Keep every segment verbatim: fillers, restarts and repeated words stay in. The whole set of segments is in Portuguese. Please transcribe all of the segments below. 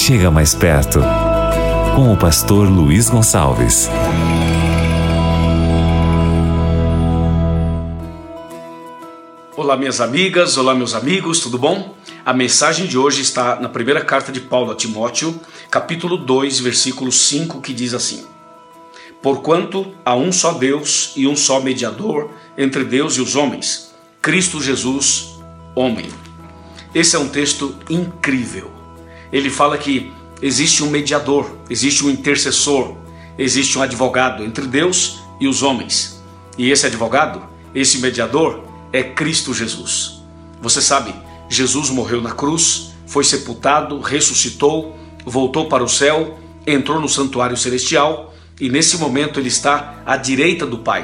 Chega mais perto, com o pastor Luiz Gonçalves. Olá, minhas amigas, olá, meus amigos, tudo bom? A mensagem de hoje está na primeira carta de Paulo a Timóteo, capítulo dois, versículo cinco, que diz assim: Porquanto há um só Deus e um só mediador entre Deus e os homens, Cristo Jesus, homem. Esse é um texto incrível. Ele fala que existe um mediador, existe um intercessor, existe um advogado entre Deus e os homens. E esse advogado, esse mediador, é Cristo Jesus. Você sabe, Jesus morreu na cruz, foi sepultado, ressuscitou, voltou para o céu, entrou no santuário celestial e nesse momento ele está à direita do Pai.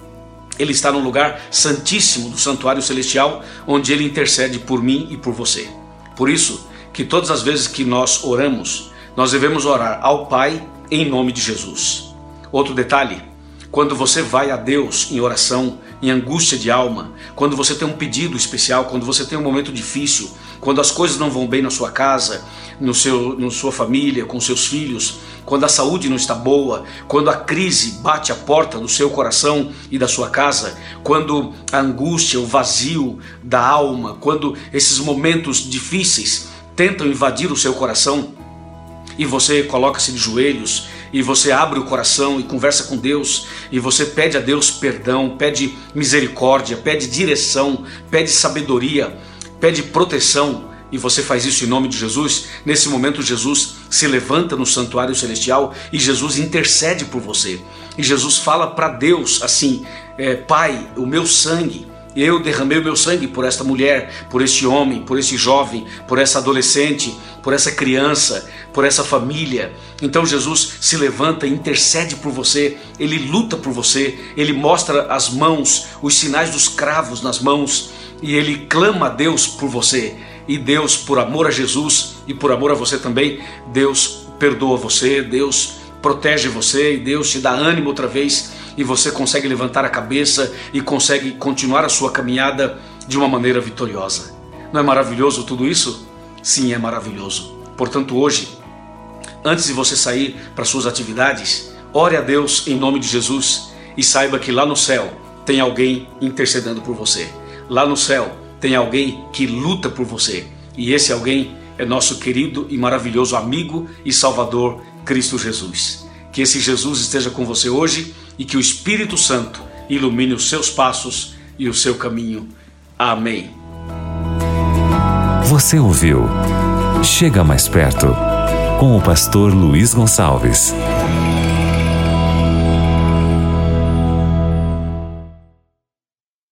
Ele está no lugar santíssimo do santuário celestial, onde ele intercede por mim e por você. Por isso que todas as vezes que nós oramos, nós devemos orar ao Pai em nome de Jesus. Outro detalhe: quando você vai a Deus em oração, em angústia de alma, quando você tem um pedido especial, quando você tem um momento difícil, quando as coisas não vão bem na sua casa, no seu, na sua família, com seus filhos, quando a saúde não está boa, quando a crise bate a porta do seu coração e da sua casa, quando a angústia, o vazio da alma, quando esses momentos difíceis tentam invadir o seu coração, e você coloca-se de joelhos, e você abre o coração e conversa com Deus, e você pede a Deus perdão, pede misericórdia, pede direção, pede sabedoria, pede proteção, e você faz isso em nome de Jesus. Nesse momento Jesus se levanta no santuário celestial e Jesus intercede por você. E Jesus fala para Deus assim: é, Pai, o meu sangue, eu derramei o meu sangue por esta mulher, por este homem, por este jovem, por essa adolescente, por essa criança, por essa família. Então Jesus se levanta e intercede por você, ele luta por você, ele mostra as mãos, os sinais dos cravos nas mãos, e ele clama a Deus por você. E Deus, por amor a Jesus e por amor a você também, Deus perdoa você, Deus protege você e Deus te dá ânimo outra vez, e você consegue levantar a cabeça e consegue continuar a sua caminhada de uma maneira vitoriosa. Não é maravilhoso tudo isso? Sim, é maravilhoso. Portanto, hoje, antes de você sair para suas atividades, ore a Deus em nome de Jesus e saiba que lá no céu tem alguém intercedendo por você. Lá no céu tem alguém que luta por você, e esse alguém é nosso querido e maravilhoso amigo e Salvador, Cristo Jesus. Que esse Jesus esteja com você hoje e que o Espírito Santo ilumine os seus passos e o seu caminho. Amém. Você ouviu Chega Mais Perto, com o pastor Luiz Gonçalves.